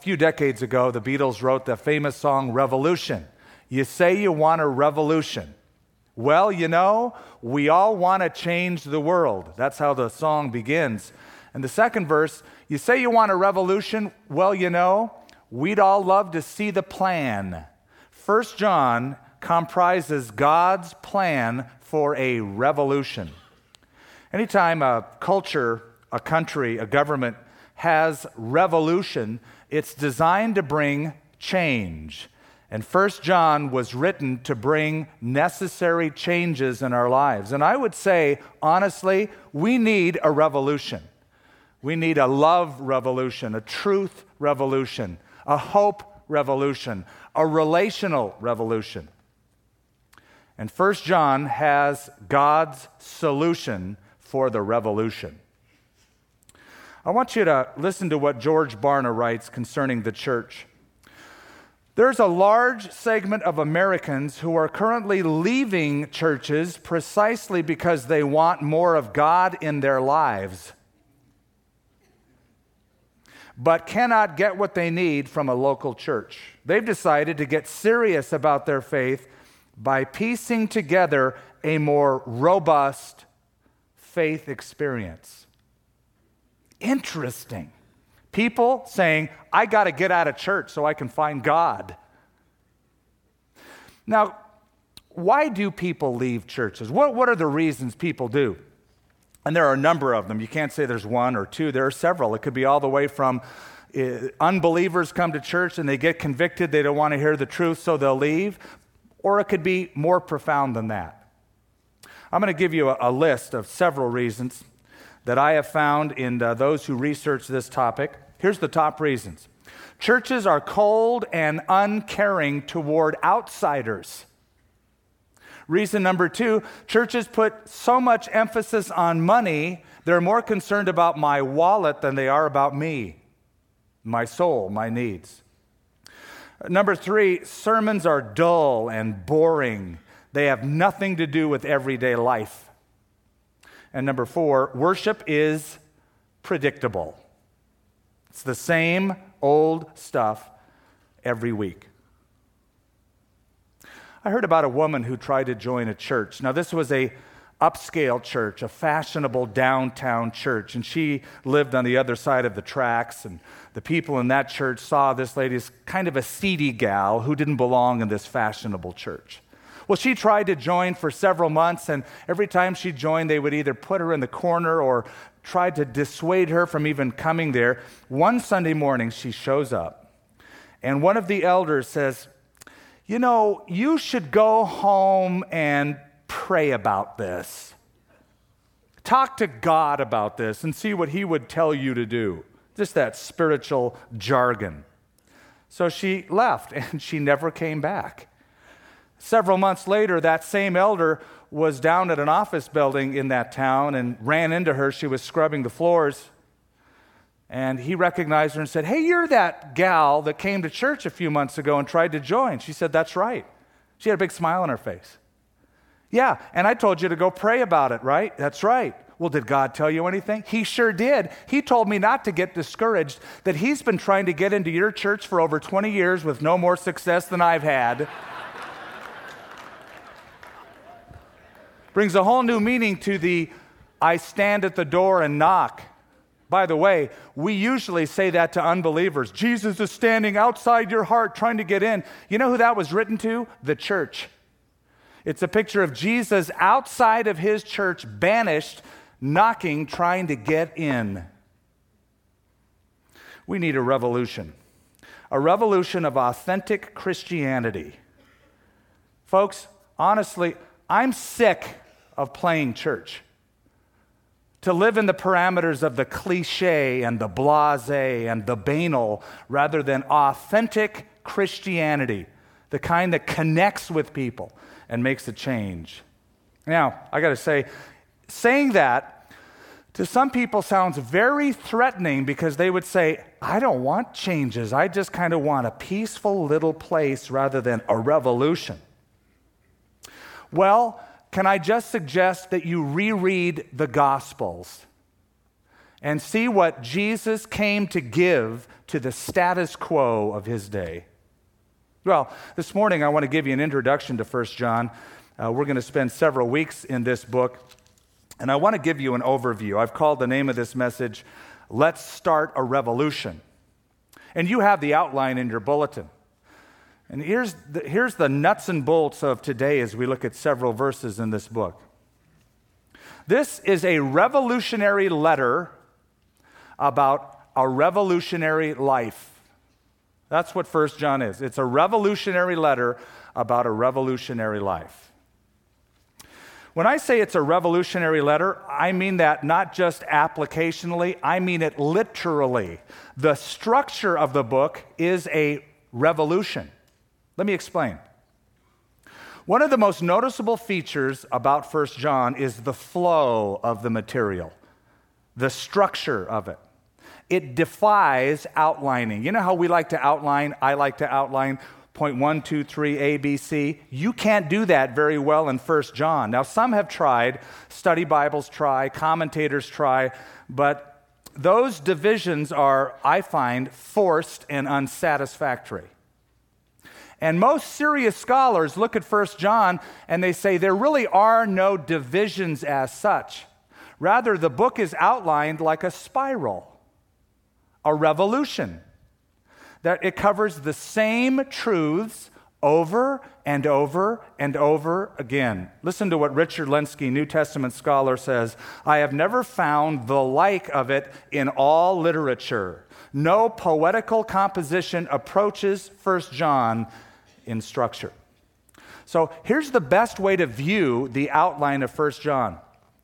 few decades ago, the Beatles wrote the famous song, Revolution. You say you want a revolution. Well, we all want to change the world. That's how the song begins. And the second verse, you say you want a revolution. Well, we'd all love to see the plan. 1 John comprises God's plan for a revolution. Anytime a culture, a country, a government has revolution, it's designed to bring change. And 1 John was written to bring necessary changes in our lives. And I would say, honestly, we need a revolution. We need a love revolution, a truth revolution, a hope revolution, a relational revolution. And 1 John has God's solution for the revolution. I want you to listen to what George Barna writes concerning the church. There's a large segment of Americans who are currently leaving churches precisely because they want more of God in their lives, but cannot get what they need from a local church. They've decided to get serious about their faith by piecing together a more robust faith experience. Interesting. People saying, I got to get out of church so I can find God. Now, why do people leave churches? What are the reasons people do? And there are a number of them. You can't say there's one or two. There are several. It could be all the way from unbelievers come to church and they get convicted. They don't want to hear the truth, so they'll leave. Or it could be more profound than that. I'm going to give you a list of several reasons that I have found in those who research this topic. Here's the top reasons. Churches are cold and uncaring toward outsiders. Reason number 2, churches put so much emphasis on money, they're more concerned about my wallet than they are about me, my soul, my needs. Number 3, sermons are dull and boring. They have nothing to do with everyday life. And number 4, worship is predictable. It's the same old stuff every week. I heard about a woman who tried to join a church. Now, this was a upscale church, a fashionable downtown church, and she lived on the other side of the tracks, and the people in that church saw this lady as kind of a seedy gal who didn't belong in this fashionable church. Well, she tried to join for several months, and every time she joined, they would either put her in the corner or try to dissuade her from even coming there. One Sunday morning, she shows up, and one of the elders says, you should go home and pray about this. Talk to God about this and see what He would tell you to do. Just that spiritual jargon. So she left, and she never came back. Several months later, that same elder was down at an office building in that town and ran into her. She was scrubbing the floors. And he recognized her and said, hey, you're that gal that came to church a few months ago and tried to join. She said, that's right. She had a big smile on her face. Yeah, and I told you to go pray about it, right? That's right. Well, did God tell you anything? He sure did. He told me not to get discouraged, that He's been trying to get into your church for over 20 years with no more success than I've had. Brings a whole new meaning to the I stand at the door and knock. By the way, we usually say that to unbelievers. Jesus is standing outside your heart trying to get in. You know who that was written to? The church. It's a picture of Jesus outside of His church, banished, knocking, trying to get in. We need a revolution of authentic Christianity. Folks, honestly, I'm sick of playing church. To live in the parameters of the cliche and the blasé and the banal rather than authentic Christianity, the kind that connects with people and makes a change. Now, I got to say, saying that to some people sounds very threatening because they would say, I don't want changes. I just kind of want a peaceful little place rather than a revolution. Well, can I just suggest that you reread the Gospels and see what Jesus came to give to the status quo of his day. Well, this morning I want to give you an introduction to 1 John. We're going to spend several weeks in this book, and I want to give you an overview. I've called the name of this message, Let's Start a Revolution. And you have the outline in your bulletin. And here's the nuts and bolts of today as we look at several verses in this book. This is a revolutionary letter about a revolutionary life. That's what 1 John is. It's a revolutionary letter about a revolutionary life. When I say it's a revolutionary letter, I mean that not just applicationally, I mean it literally. The structure of the book is a revolution. Let me explain. One of the most noticeable features about 1 John is the flow of the material, the structure of it. It defies outlining. You know how we like to outline? I like to outline point 1, 2, 3, A, B, C. You can't do that very well in 1 John. Now, some have tried, study Bibles try, commentators try, but those divisions are, I find, forced and unsatisfactory. And most serious scholars look at 1 John and they say there really are no divisions as such. Rather, the book is outlined like a spiral, a revolution, that it covers the same truths over and over and over again. Listen to what Richard Lenski, New Testament scholar, says. I have never found the like of it in all literature. No poetical composition approaches 1 John in structure. So here's the best way to view the outline of 1 John.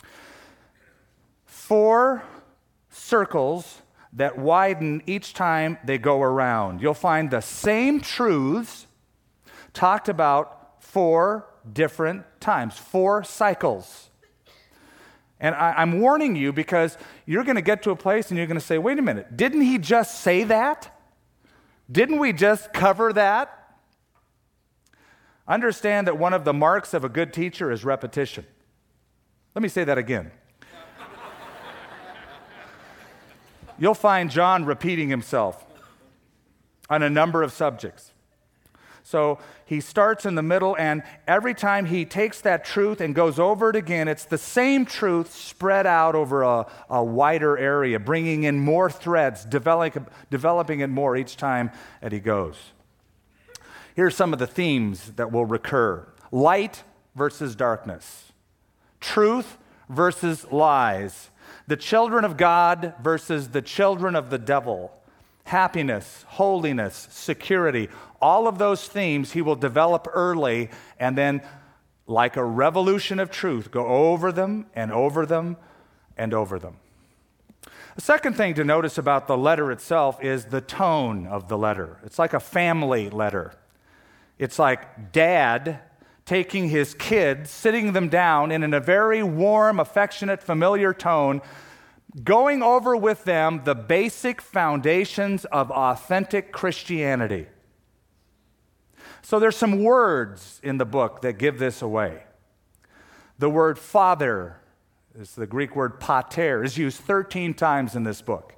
4 circles that widen each time they go around. You'll find the same truths talked about 4 different times, 4 cycles. And I'm warning you because you're going to get to a place and you're going to say, wait a minute, didn't he just say that? Didn't we just cover that? Understand that one of the marks of a good teacher is repetition. Let me say that again. You'll find John repeating himself on a number of subjects. So he starts in the middle, and every time he takes that truth and goes over it again, it's the same truth spread out over a wider area, bringing in more threads, developing it more each time that he goes. Here's some of the themes that will recur. Light versus darkness. Truth versus lies. The children of God versus the children of the devil. Happiness, holiness, security. All of those themes he will develop early and then, like a revolution of truth, go over them and over them and over them. The second thing to notice about the letter itself is the tone of the letter. It's like a family letter. It's like dad taking his kids, sitting them down, and in a very warm, affectionate, familiar tone, going over with them the basic foundations of authentic Christianity. So there's some words in the book that give this away. The word father is the Greek word pater, is used 13 times in this book.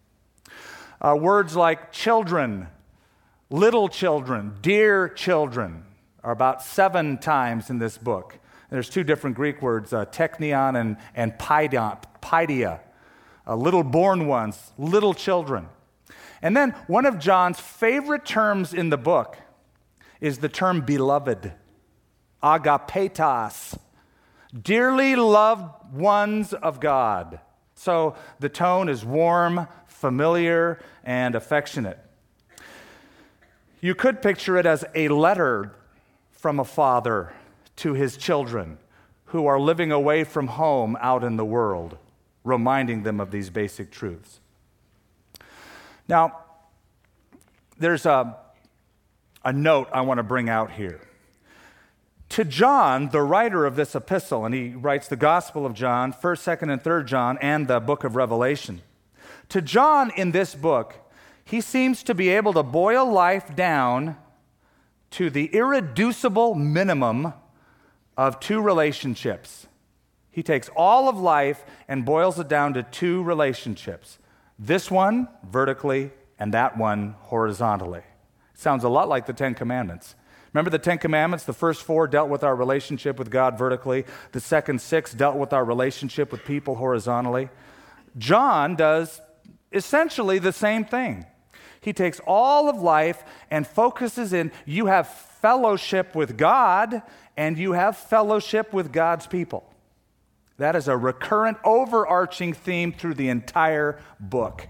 Words like children, little children, dear children, are about 7 times in this book. There's 2 different Greek words, teknion and paidia, little born ones, little children. And then one of John's favorite terms in the book is the term beloved, agapetos, dearly loved ones of God. So the tone is warm, familiar, and affectionate. You could picture it as a letter from a father to his children who are living away from home out in the world, reminding them of these basic truths. Now, there's a note I want to bring out here. To John, the writer of this epistle, and he writes the Gospel of John, 1st, 2nd, and 3rd John, and the book of Revelation. To John in this book, he seems to be able to boil life down to the irreducible minimum of 2 relationships. He takes all of life and boils it down to 2 relationships. This one, vertically, and that one horizontally. Sounds a lot like the Ten Commandments. Remember the Ten Commandments? The first 4 dealt with our relationship with God vertically. The second 6 dealt with our relationship with people horizontally. John does essentially the same thing. He takes all of life and focuses in, you have fellowship with God and you have fellowship with God's people. That is a recurrent, overarching theme through the entire book.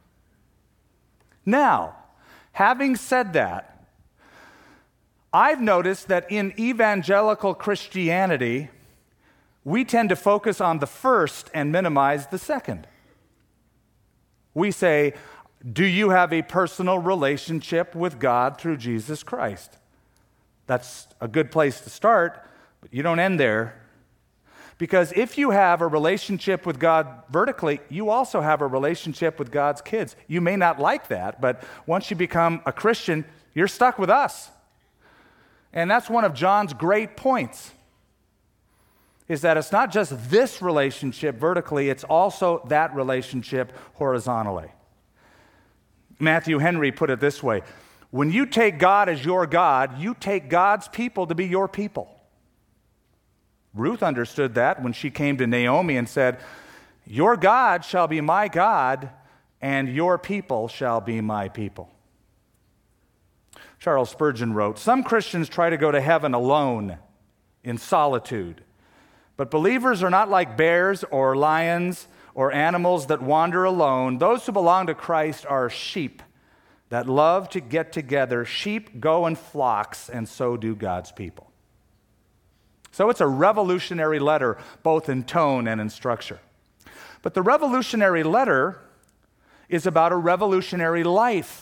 Now, having said that, I've noticed that in evangelical Christianity, we tend to focus on the first and minimize the second. We say, do you have a personal relationship with God through Jesus Christ? That's a good place to start, but you don't end there. Because if you have a relationship with God vertically, you also have a relationship with God's kids. You may not like that, but once you become a Christian, you're stuck with us. And that's one of John's great points, is that it's not just this relationship vertically, it's also that relationship horizontally. Matthew Henry put it this way: when you take God as your God, you take God's people to be your people. Ruth understood that when she came to Naomi and said, your God shall be my God, and your people shall be my people. Charles Spurgeon wrote, some Christians try to go to heaven alone, in solitude. But believers are not like bears or lions or animals that wander alone. Those who belong to Christ are sheep that love to get together. Sheep go in flocks, and so do God's people. So it's a revolutionary letter, both in tone and in structure. But the revolutionary letter is about a revolutionary life.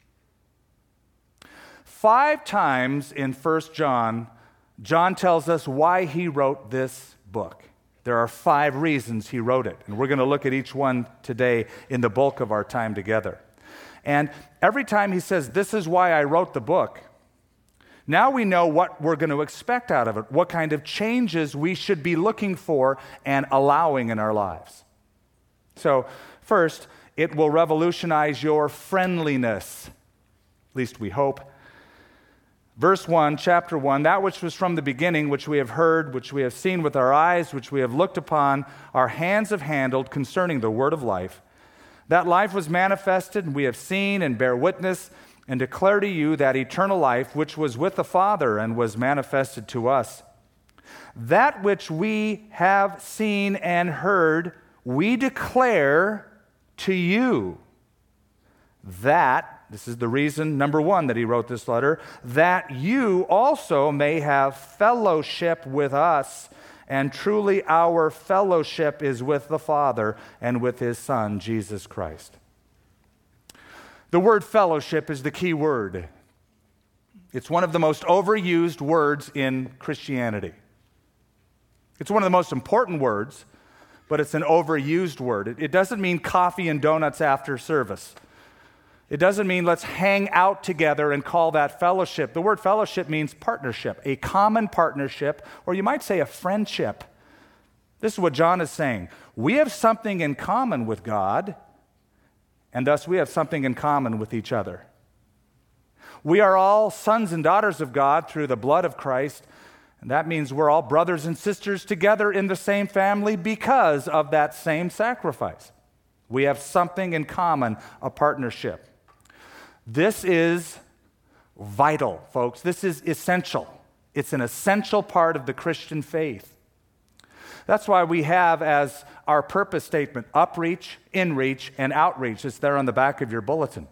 5 times in 1 John, John tells us why he wrote this book. There are 5 reasons he wrote it, and we're going to look at each one today in the bulk of our time together. And every time he says, this is why I wrote the book, now we know what we're going to expect out of it, what kind of changes we should be looking for and allowing in our lives. So, first, it will revolutionize your friendliness, at least we hope. Verse 1, chapter 1, that which was from the beginning, which we have heard, which we have seen with our eyes, which we have looked upon, our hands have handled concerning the word of life. That life was manifested, and we have seen and bear witness and declare to you that eternal life which was with the Father and was manifested to us. That which we have seen and heard, we declare to you, that, this is the reason, number 1, that he wrote this letter, that you also may have fellowship with us, and truly our fellowship is with the Father and with his Son, Jesus Christ. The word fellowship is the key word. It's one of the most overused words in Christianity. It's one of the most important words, but it's an overused word. It doesn't mean coffee and donuts after service. It doesn't mean let's hang out together and call that fellowship. The word fellowship means partnership, a common partnership, or you might say a friendship. This is what John is saying. We have something in common with God, and thus we have something in common with each other. We are all sons and daughters of God through the blood of Christ, and that means we're all brothers and sisters together in the same family because of that same sacrifice. We have something in common, a partnership. This is vital, folks. This is essential. It's an essential part of the Christian faith. That's why we have as our purpose statement, upreach, inreach, and outreach. It's there on the back of your bulletin.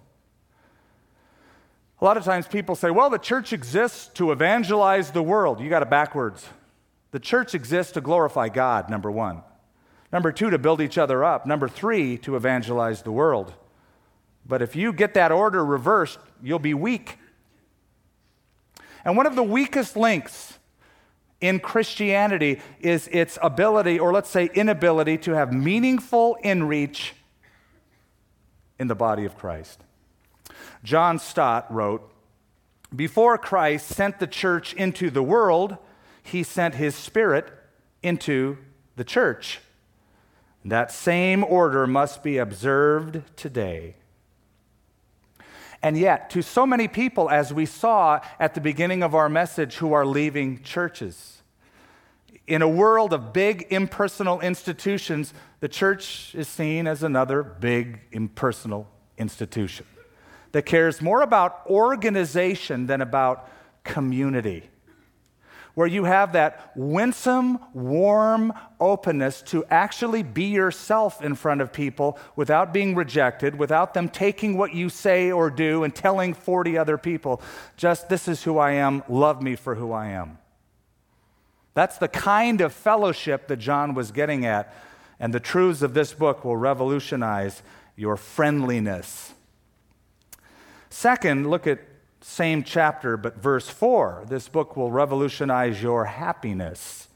A lot of times people say, well, the church exists to evangelize the world. You got it backwards. The church exists to glorify God, number 1. Number 2, to build each other up. Number 3, to evangelize the world. But if you get that order reversed, you'll be weak. And one of the weakest links in Christianity is its ability, or let's say inability, to have meaningful inreach in the body of Christ. John Stott wrote, before Christ sent the church into the world, he sent his Spirit into the church. That same order must be observed today. And yet, to so many people, as we saw at the beginning of our message, who are leaving churches, in a world of big impersonal institutions, the church is seen as another big impersonal institution that cares more about organization than about community, where you have that winsome, warm openness to actually be yourself in front of people without being rejected, without them taking what you say or do and telling 40 other people, just this is who I am, love me for who I am. That's the kind of fellowship that John was getting at, and the truths of this book will revolutionize your friendliness. Second, look at same chapter, but verse 4. This book will revolutionize your happiness.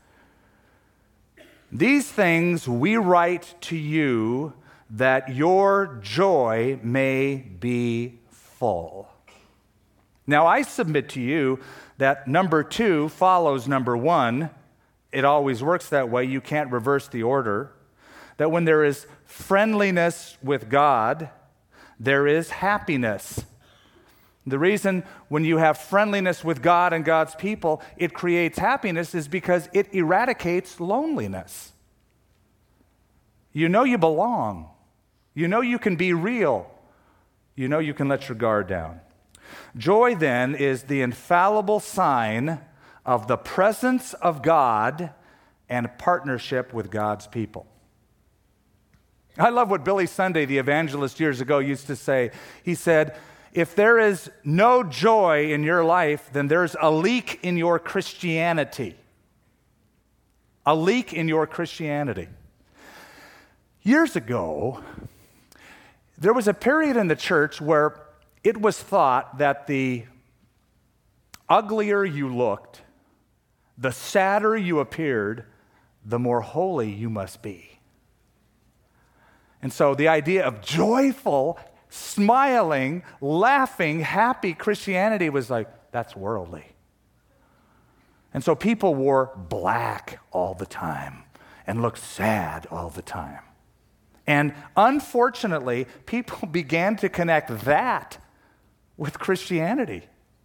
These things we write to you that your joy may be full. Now, I submit to you that number 2 follows number 1. It always works that way. You can't reverse the order. That when there is friendliness with God, there is happiness. The reason when you have friendliness with God and God's people, it creates happiness is because it eradicates loneliness. You know you belong. You know you can be real. You know you can let your guard down. Joy, then, is the infallible sign of the presence of God and partnership with God's people. I love what Billy Sunday, the evangelist years ago, used to say. He said, if there is no joy in your life, then there's a leak in your Christianity. A leak in your Christianity. Years ago, there was a period in the church where it was thought that the uglier you looked, the sadder you appeared, the more holy you must be. And so the idea of joyful, smiling, laughing, happy Christianity was like, that's worldly. And so people wore black all the time and looked sad all the time. And unfortunately, people began to connect that with Christianity.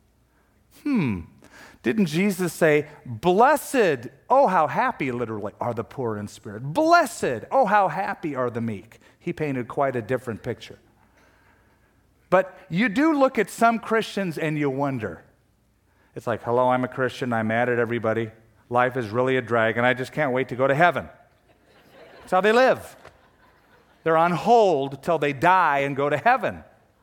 Didn't Jesus say, blessed, oh how happy, literally, are the poor in spirit. Blessed, oh how happy are the meek. He painted quite a different picture. But you do look at some Christians and you wonder. It's like, hello, I'm a Christian, I'm mad at everybody. Life is really a drag, and I just can't wait to go to heaven. That's how they live. They're on hold till they die and go to heaven.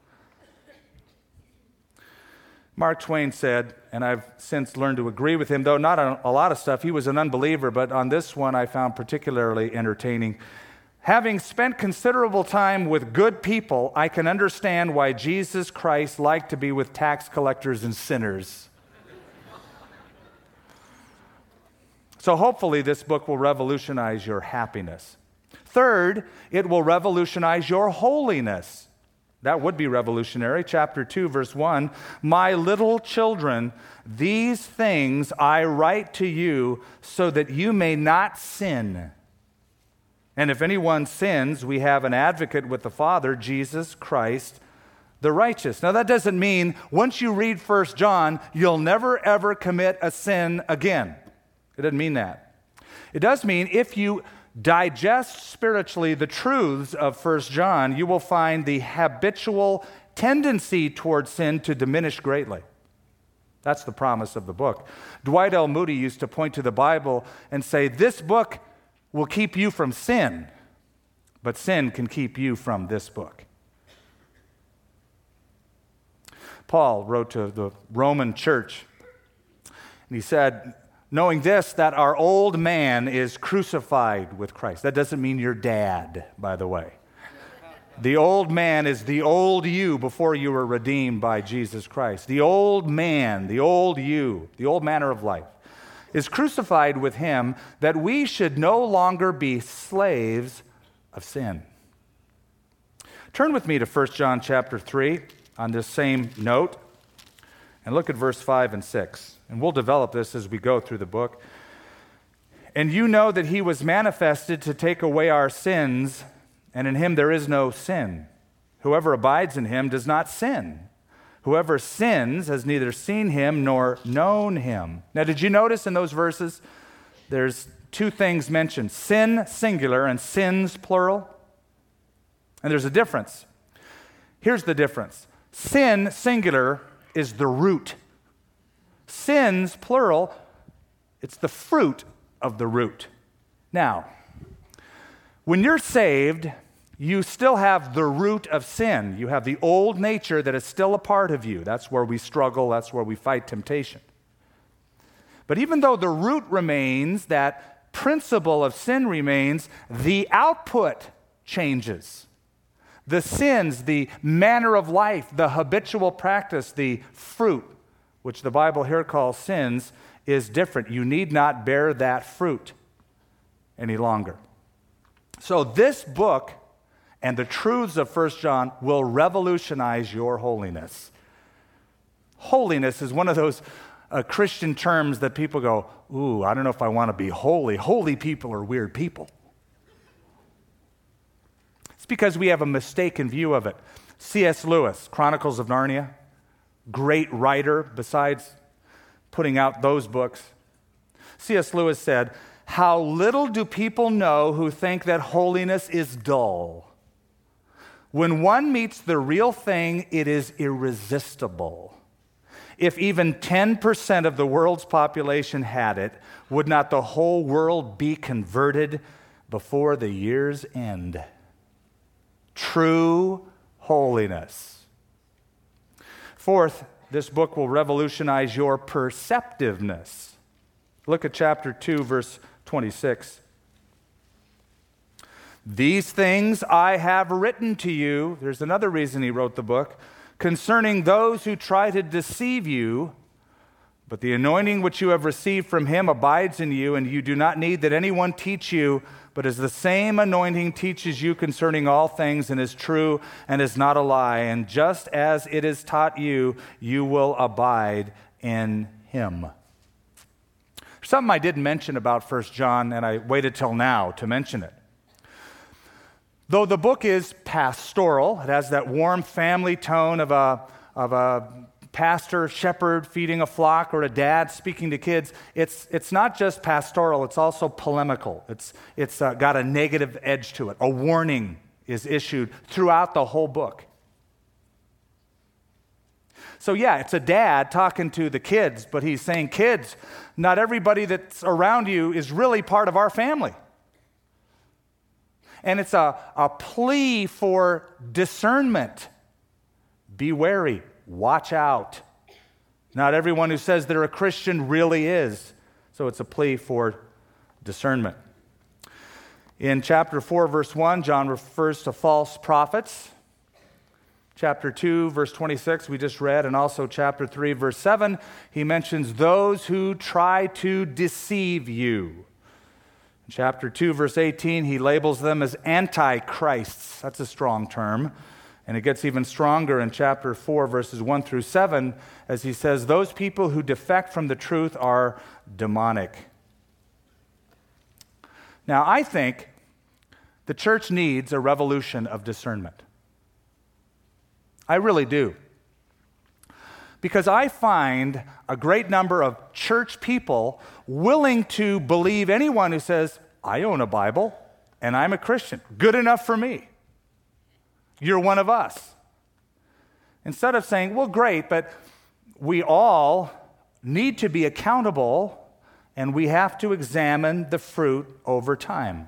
Mark Twain said, and I've since learned to agree with him, though not on a lot of stuff, he was an unbeliever, but on this one I found particularly entertaining. Having spent considerable time with good people, I can understand why Jesus Christ liked to be with tax collectors and sinners. So hopefully this book will revolutionize your happiness. Third, it will revolutionize your holiness. That would be revolutionary. Chapter 2, verse 1, my little children, these things I write to you so that you may not sin. And if anyone sins, we have an advocate with the Father, Jesus Christ, the righteous. Now that doesn't mean once you read 1 John, you'll never ever commit a sin again. It doesn't mean that. It does mean if you digest spiritually the truths of 1 John, you will find the habitual tendency towards sin to diminish greatly. That's the promise of the book. Dwight L. Moody used to point to the Bible and say, this book will keep you from sin, but sin can keep you from this book. Paul wrote to the Roman church, and he said, knowing this, that our old man is crucified with Christ. That doesn't mean your dad, by the way. The old man is the old you before you were redeemed by Jesus Christ. The old man, the old you, the old manner of life, is crucified with him that we should no longer be slaves of sin. Turn with me to 1 John chapter 3 on this same note and look at verse 5 and 6. And we'll develop this as we go through the book. And you know that he was manifested to take away our sins, and in him there is no sin. Whoever abides in him does not sin. Whoever sins has neither seen him nor known him. Now, did you notice in those verses, there's two things mentioned, sin singular and sins plural? And there's a difference. Here's the difference. Sin singular is the root. Sins plural, it's the fruit of the root. Now, when you're saved, you still have the root of sin. You have the old nature that is still a part of you. That's where we struggle. That's where we fight temptation. But even though the root remains, that principle of sin remains, the output changes. The sins, the manner of life, the habitual practice, the fruit, which the Bible here calls sins, is different. You need not bear that fruit any longer. So this book and the truths of 1 John will revolutionize your holiness. Holiness is one of those Christian terms that people go, ooh, I don't know if I want to be holy. Holy people are weird people. It's because we have a mistaken view of it. C.S. Lewis, Chronicles of Narnia, great writer, besides putting out those books. C.S. Lewis said, "How little do people know who think that holiness is dull. When one meets the real thing, it is irresistible. If even 10% of the world's population had it, would not the whole world be converted before the year's end?" True holiness. Fourth, this book will revolutionize your perceptiveness. Look at chapter 2, verse 26. "These things I have written to you," there's another reason he wrote the book, "concerning those who try to deceive you, but the anointing which you have received from him abides in you, and you do not need that anyone teach you, but as the same anointing teaches you concerning all things and is true and is not a lie, and just as it is taught you, you will abide in him." Something I didn't mention about 1 John, and I waited till now to mention it. Though the book is pastoral, it has that warm family tone of a pastor, shepherd feeding a flock, or a dad speaking to kids. It's not just pastoral, it's also polemical. It's got a negative edge to it. A warning is issued throughout the whole book. So yeah, it's a dad talking to the kids, but he's saying, kids, not everybody that's around you is really part of our family. And it's a plea for discernment. Be wary. Watch out. Not everyone who says they're a Christian really is. So it's a plea for discernment. In chapter 4, verse 1, John refers to false prophets. Chapter 2, verse 26, we just read, and also chapter 3, verse 7, he mentions those who try to deceive you. In chapter 2, verse 18, he labels them as antichrists. That's a strong term. And it gets even stronger in chapter 4, verses 1 through 7, as he says, those people who defect from the truth are demonic. Now, I think the church needs a revolution of discernment. I really do. Because I find a great number of church people willing to believe anyone who says, I own a Bible and I'm a Christian. Good enough for me. You're one of us. Instead of saying, well, great, but we all need to be accountable and we have to examine the fruit over time.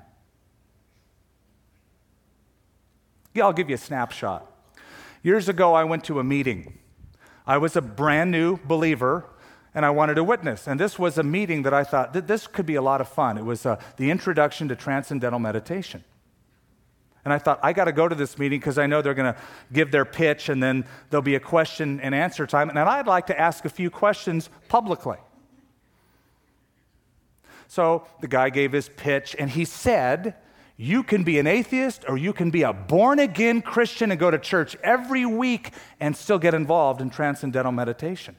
Yeah, I'll give you a snapshot. Years ago, I went to a meeting. I was a brand new believer, and I wanted to witness. And this was a meeting that I thought, this could be a lot of fun. It was the introduction to transcendental meditation. And I thought, I got to go to this meeting because I know they're going to give their pitch, and then there'll be a question and answer time. And I'd like to ask a few questions publicly. So the guy gave his pitch, and he said, you can be an atheist or you can be a born-again Christian and go to church every week and still get involved in transcendental meditation.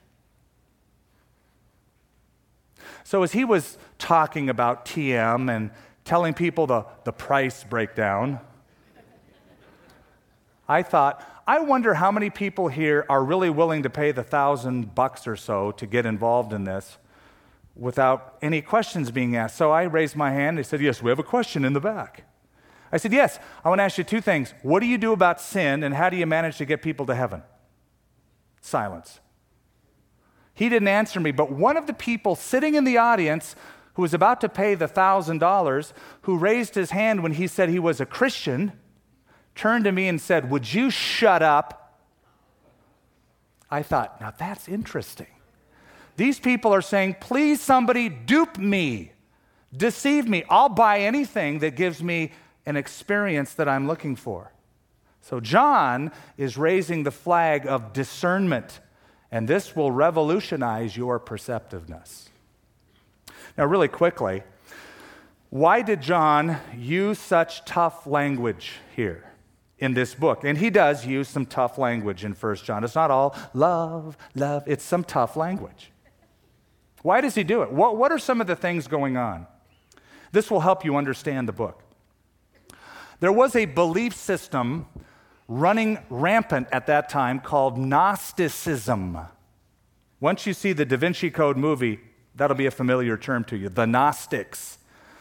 So as he was talking about TM and telling people the price breakdown, I thought, I wonder how many people here are really willing to pay the $1,000 or so to get involved in this without any questions being asked. So I raised my hand. They said, yes, we have a question in the back. I said, yes, I want to ask you two things. What do you do about sin, and how do you manage to get people to heaven? Silence. He didn't answer me, but one of the people sitting in the audience who was about to pay the $1,000, who raised his hand when he said he was a Christian, turned to me and said, would you shut up? I thought, now that's interesting. These people are saying, please somebody dupe me, deceive me. I'll buy anything that gives me an experience that I'm looking for. So John is raising the flag of discernment, and this will revolutionize your perceptiveness. Now, really quickly, why did John use such tough language here in this book? And he does use some tough language in 1 John. It's not all love, love. It's some tough language. Why does he do it? What are some of the things going on? This will help you understand the book. There was a belief system running rampant at that time called Gnosticism. Once you see the Da Vinci Code movie, that'll be a familiar term to you. The Gnostics.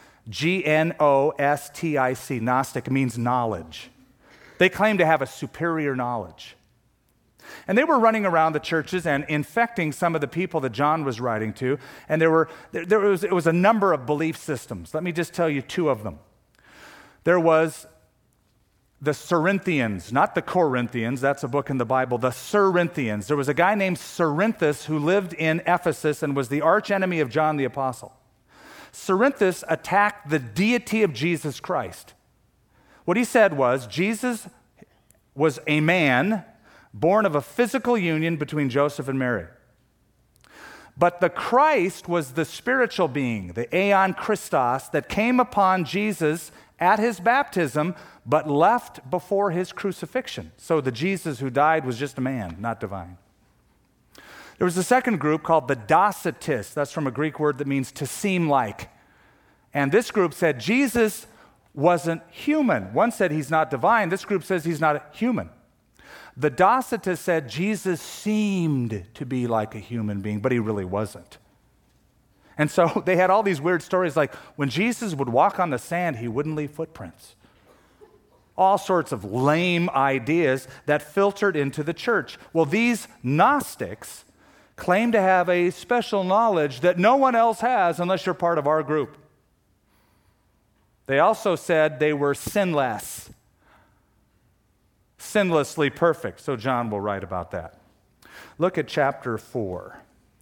Gnostic. Gnostic means knowledge. They claim to have a superior knowledge. And they were running around the churches and infecting some of the people that John was writing to. And it was a number of belief systems. Let me just tell you two of them. There was the Cerinthians, not the Corinthians, that's a book in the Bible, the Cerinthians. There was a guy named Cerinthus who lived in Ephesus and was the archenemy of John the Apostle. Cerinthus attacked the deity of Jesus Christ. What he said was, Jesus was a man born of a physical union between Joseph and Mary. But the Christ was the spiritual being, the Aeon Christos, that came upon Jesus at his baptism, but left before his crucifixion. So the Jesus who died was just a man, not divine. There was a second group called the Docetists. That's from a Greek word that means to seem like. And this group said Jesus wasn't human. One said he's not divine. This group says he's not human. The Docetists said Jesus seemed to be like a human being, but he really wasn't. And so they had all these weird stories like when Jesus would walk on the sand, he wouldn't leave footprints. All sorts of lame ideas that filtered into the church. Well, these Gnostics claim to have a special knowledge that no one else has unless you're part of our group. They also said they were sinless, sinlessly perfect. So John will write about that. Look at chapter 4.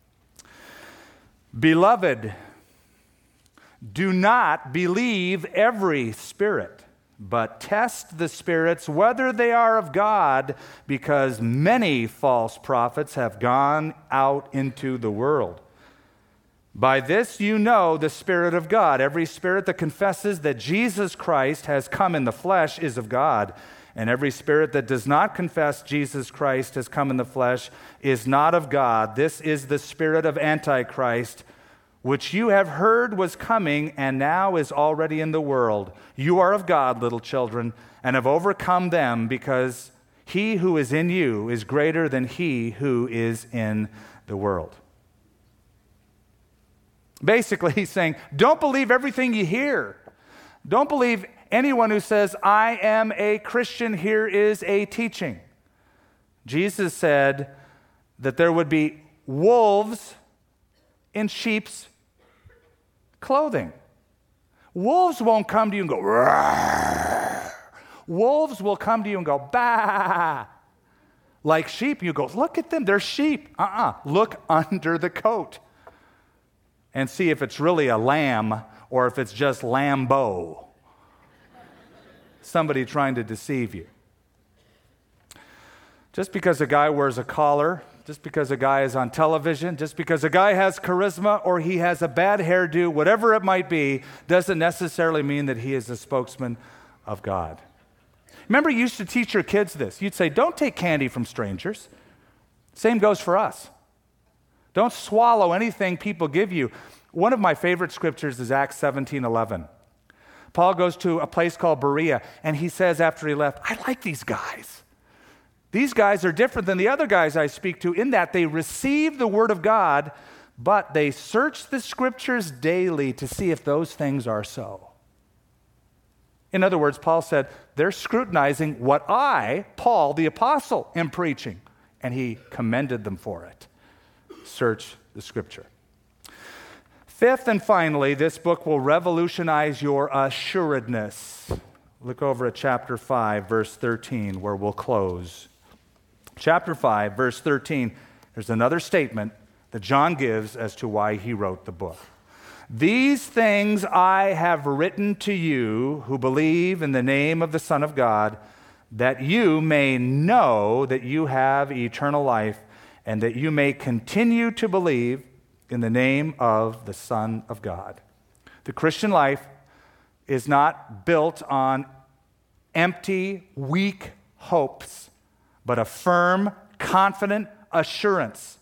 Beloved, do not believe every spirit, but test the spirits whether they are of God, because many false prophets have gone out into the world. By this you know the Spirit of God. Every spirit that confesses that Jesus Christ has come in the flesh is of God, and every spirit that does not confess Jesus Christ has come in the flesh is not of God. This is the spirit of Antichrist, which you have heard was coming and now is already in the world. You are of God, little children, and have overcome them, because he who is in you is greater than he who is in the world. Basically, he's saying, don't believe everything you hear. Don't believe anyone who says, I am a Christian, here is a teaching. Jesus said that there would be wolves in sheep's clothing. Wolves won't come to you and go, "Rawr." Wolves will come to you and go, bah. Like sheep, you go, look at them, they're sheep. Look under the coat and see if it's really a lamb or if it's just Lambo. Somebody trying to deceive you. Just because a guy wears a collar, just because a guy is on television, just because a guy has charisma or he has a bad hairdo, whatever it might be, doesn't necessarily mean that he is a spokesman of God. Remember, you used to teach your kids this. You'd say, don't take candy from strangers. Same goes for us. Don't swallow anything people give you. One of my favorite scriptures is Acts 17:11. Paul goes to a place called Berea, and he says after he left, I like these guys. These guys are different than the other guys I speak to in that they receive the Word of God, but they search the Scriptures daily to see if those things are so. In other words, Paul said, they're scrutinizing what I, Paul the apostle, am preaching, and he commended them for it. Search the Scripture. Fifth and finally, this book will revolutionize your assuredness. Look over at chapter 5, verse 13, where we'll close. Chapter 5, verse 13, there's another statement that John gives as to why he wrote the book. These things I have written to you who believe in the name of the Son of God, that you may know that you have eternal life, and that you may continue to believe in the name of the Son of God. The Christian life is not built on empty, weak hopes, but a firm, confident assurance.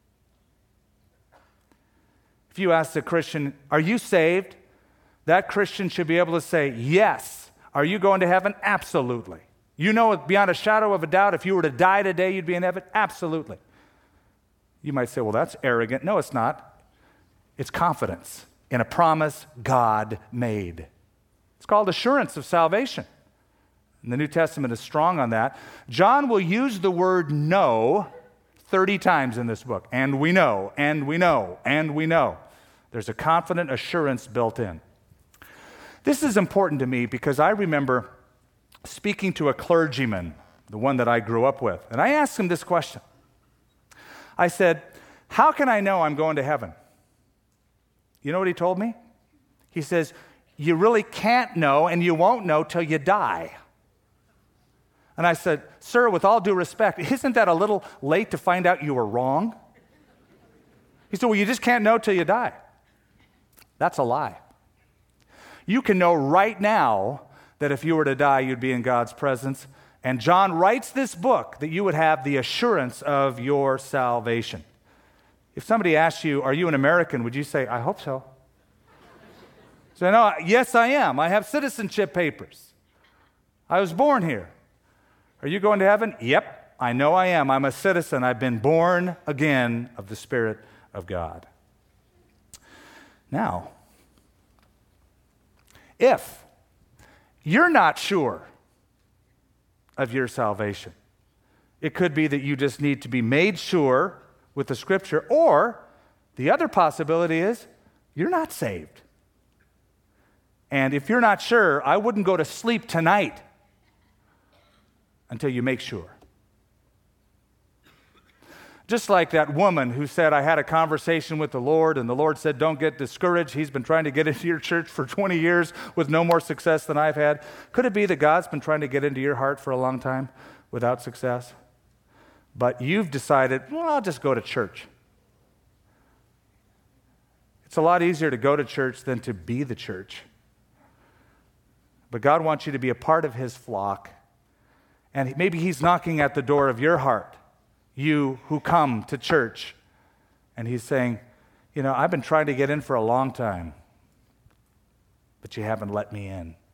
If you ask a Christian, are you saved? That Christian should be able to say, yes. Are you going to heaven? Absolutely. You know beyond a shadow of a doubt, if you were to die today, you'd be in heaven? Absolutely. You might say, well, that's arrogant. No, it's not. It's confidence in a promise God made. It's called assurance of salvation. And the New Testament is strong on that. John will use the word know 30 times in this book. And we know, and we know, and we know. There's a confident assurance built in. This is important to me because I remember speaking to a clergyman, the one that I grew up with, and I asked him this question. I said, how can I know I'm going to heaven? You know what he told me? He says, you really can't know and you won't know till you die. And I said, sir, with all due respect, isn't that a little late to find out you were wrong? He said, well, you just can't know till you die. That's a lie. You can know right now that if you were to die, you'd be in God's presence. And John writes this book that you would have the assurance of your salvation. If somebody asks you, are you an American? Would you say, I hope so? So, no, yes, I am. I have citizenship papers. I was born here. Are you going to heaven? Yep, I know I am. I'm a citizen. I've been born again of the Spirit of God. Now, if you're not sure of your salvation, it could be that you just need to be made sure with the Scripture, or the other possibility is you're not saved. And if you're not sure, I wouldn't go to sleep tonight until you make sure. Just like that woman who said, I had a conversation with the Lord, and the Lord said, don't get discouraged. He's been trying to get into your church for 20 years with no more success than I've had. Could it be that God's been trying to get into your heart for a long time without success? But you've decided, well, I'll just go to church. It's a lot easier to go to church than to be the church. But God wants you to be a part of His flock. And maybe He's knocking at the door of your heart, you who come to church. And He's saying, I've been trying to get in for a long time, but you haven't let me in.